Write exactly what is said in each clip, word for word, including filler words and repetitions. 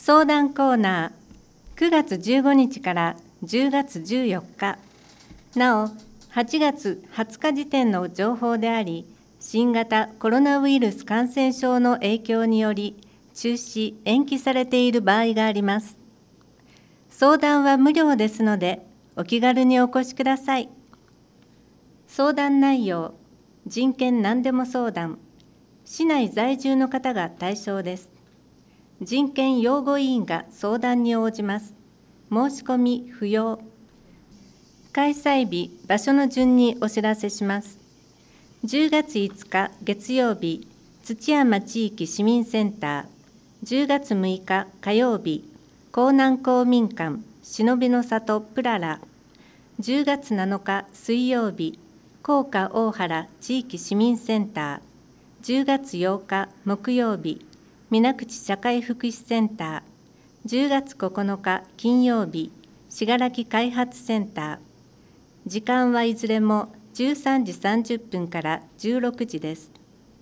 相談コーナー、くがつじゅうごにちからじゅうがつじゅうよっか、なおはちがつはつか時点の情報であり、新型コロナウイルス感染症の影響により中止・延期されている場合があります。相談は無料ですので、お気軽にお越しください。相談内容、人権何でも相談、市内在住の方が対象です。人権擁護委員が相談に応じます。申し込み不要。開催日、場所の順にお知らせします。じゅうがついつか月曜日、土山地域市民センター。じゅうがつむいか火曜日、江南公民館忍びの里プララ。じゅうがつなのか水曜日、甲賀大原地域市民センター。じゅうがつようか木曜日、水口社会福祉センター。じゅうがつここのか金曜日、信楽開発センター。時間はいずれもじゅうさんじさんじゅっぷんからじゅうろくじです。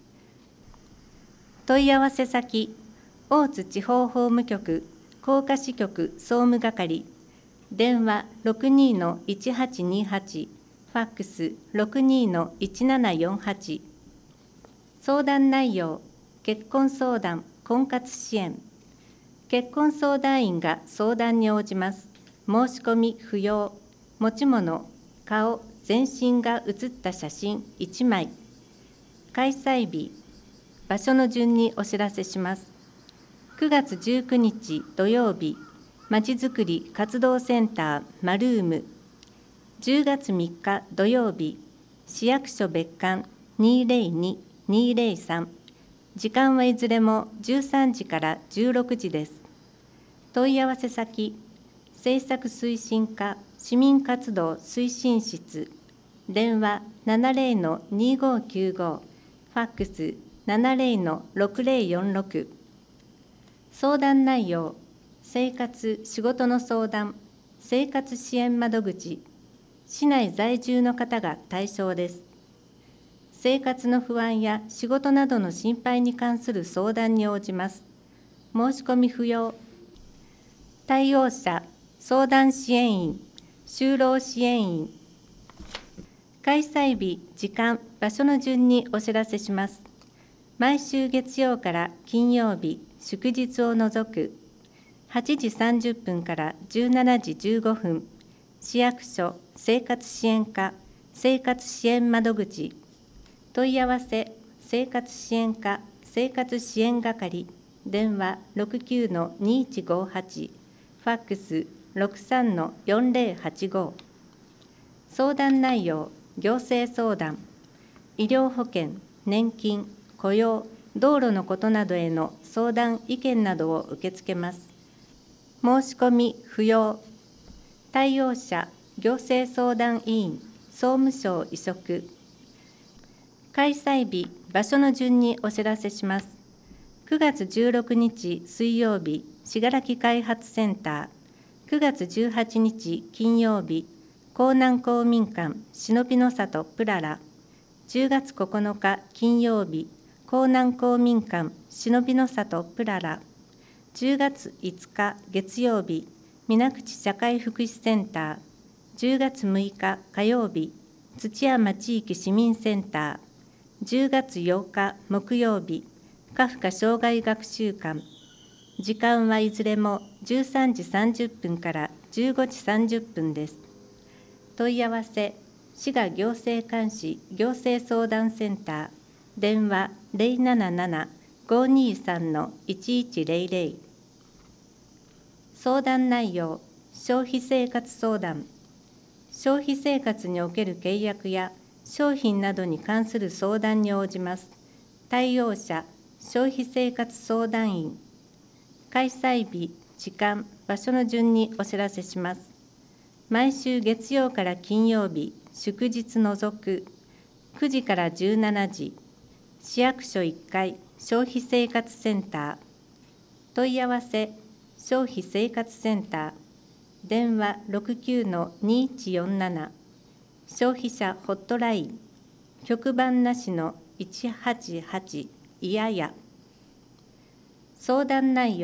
問い合わせ先、大津地方法務局甲賀支局総務係、電話 ろくにーのいちはちにはち、ファックス ろくにーのいちななよんはち。相談内容、結婚相談、婚活支援。結婚相談員が相談に応じます。申し込み不要。持ち物、顔、全身が写った写真いちまい。開催日、場所の順にお知らせします。くがつじゅうくにち土曜日、まちづくり活動センターマルーム。じゅうがつみっか土曜日、市役所別館にーぜろにーにーぜろさん。時間はいずれもじゅうさんじからじゅうろくじです。問い合わせ先、政策推進課市民活動推進室。電話 ななぜろのにーごーきゅうご、ファックス ななぜろのろくぜろよんろく。相談内容、生活・仕事の相談、生活支援窓口、市内在住の方が対象です。生活の不安や仕事などの心配に関する相談に応じます。申し込み不要。対応者、相談支援員、就労支援員。開催日、時間、場所の順にお知らせします。毎週月曜から金曜日、祝日を除くはちじさんじゅっぷんからじゅうしちじじゅうごふん、市役所生活支援課生活支援窓口。問い合わせ、生活支援課生活支援係、電話 ろくきゅうのにーいちごーはち、ファックス ろくさんのよんぜろはちご。相談内容、行政相談、医療保険、年金、雇用、道路のことなどへの相談・意見などを受け付けます。申し込み不要。対応者、行政相談委員、総務省委嘱。開催日、場所の順にお知らせします。くがつじゅうろくにち水曜日、信楽開発センター。くがつじゅうはちにち金曜日、江南公民館忍びの里プララ。じゅうがつここのか金曜日、江南公民館忍びの里プララ。じゅうがついつか月曜日、水口社会福祉センター。じゅうがつむいか火曜日、土山地域市民センター。じゅうがつようか木曜日、カフカ障害学習館。時間はいずれもじゅうさんじさんじゅっぷんからじゅうごじさんじゅっぷんです。問い合わせ、滋賀行政監視行政相談センター。電話 ぜろななななごーにーさんのいちいちぜろぜろ。相談内容、消費生活相談。消費生活における契約や商品などに関する相談に応じます。対応者、消費生活相談員。開催日、時間、場所の順にお知らせします。毎週月曜から金曜日、祝日除くくじからじゅうしちじ、市役所いっかい消費生活センター。問い合わせ、消費生活センター。電話 ろくきゅうのにーいちよんなな。消費者ホットライン、局番なしのいちはちはちいやや。相談内容、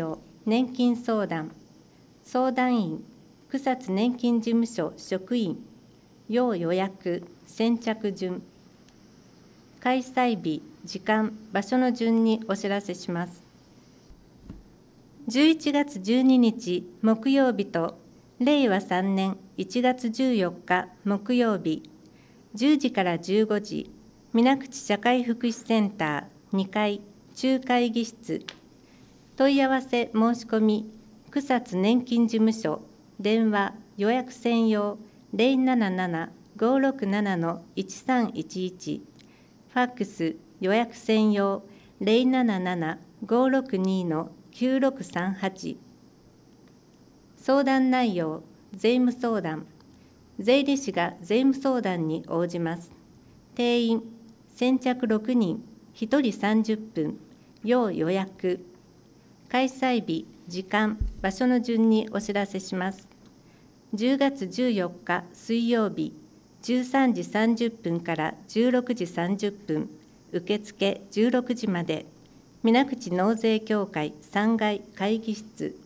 年金相談、相談員、草津年金事務所職員、要予約、先着順、開催日、時間、場所の順にお知らせします。じゅういちがつじゅうににち木曜日と、れいわさんねんいちがつじゅうよっか木曜日、じゅうじからじゅうごじ、水口社会福祉センターにかい中会議室。問い合わせ申し込み、草津年金事務所、電話予約専用 ゼロなななな ごろくなな いちさんいちいち、ファックス予約専用 ゼロなななな ごろくに きゅうろくさんはち。相談内容、税務相談。税理士が税務相談に応じます。定員、先着ろくにん、ひとりさんじゅっぷん、要予約。開催日、時間、場所の順にお知らせします。じゅうがつじゅうよっか水曜日、じゅうさんじさんじゅっぷんからじゅうろくじさんじゅっぷん、受付じゅうろくじまで、水口納税協会さんがい会議室。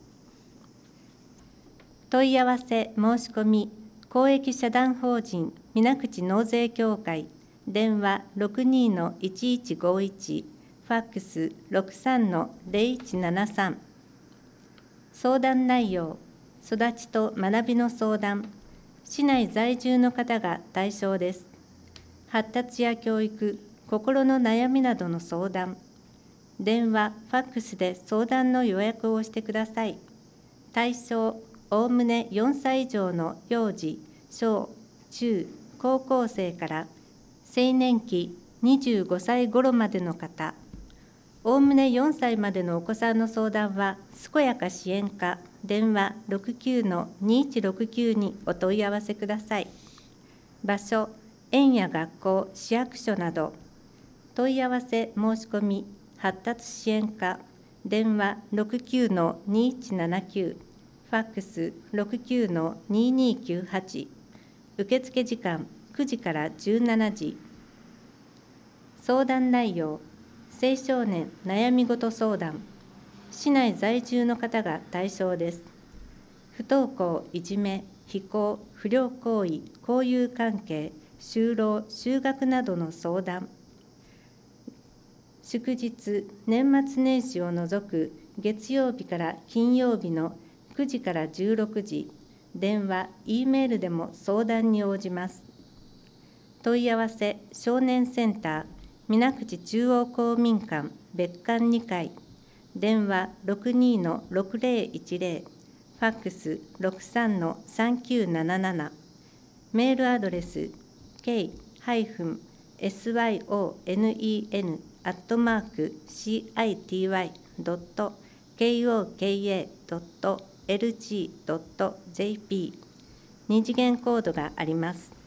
問い合わせ申し込み、公益社団法人水口納税協会、電話 ろくにのいちいちごいち、ファックス ろくさんのゼロいちななさん。相談内容、育ちと学びの相談、市内在住の方が対象です。発達や教育、心の悩みなどの相談、電話、ファックスで相談の予約をしてください。対象、おおむねよんさい以上の幼児、小、中、高校生から青年期にじゅうごさい頃までの方、おおむねよんさいまでのお子さんの相談は、健やか支援課、電話 ろくきゅうのにいちろくきゅう にお問い合わせください。場所、園や学校、市役所など、問い合わせ申し込み、発達支援課、電話 ろくきゅうのにいちななきゅう、ファックス ろくきゅうのににきゅうはち、受付時間くじからじゅうしちじ。相談内容、青少年悩み事相談、市内在住の方が対象です。不登校、いじめ、非行、不良行為、交友関係、就労、就学などの相談、祝日、年末年始を除く月曜日から金曜日のくじからじゅうろくじ、電話、Eメールでも相談に応じます。問い合わせ、少年センター、水口中央公民館別館にかい、電話 ろくにのろくぜろいちぜろ、ファックス ろくさんのさんきゅうなななな、メールアドレス ケーエスワイオーエヌイーエヌ アットマーク シーアイティーワイ ドット ケーオーケーエー ドット エルジー ドット ジェーピー、二次元コードがあります。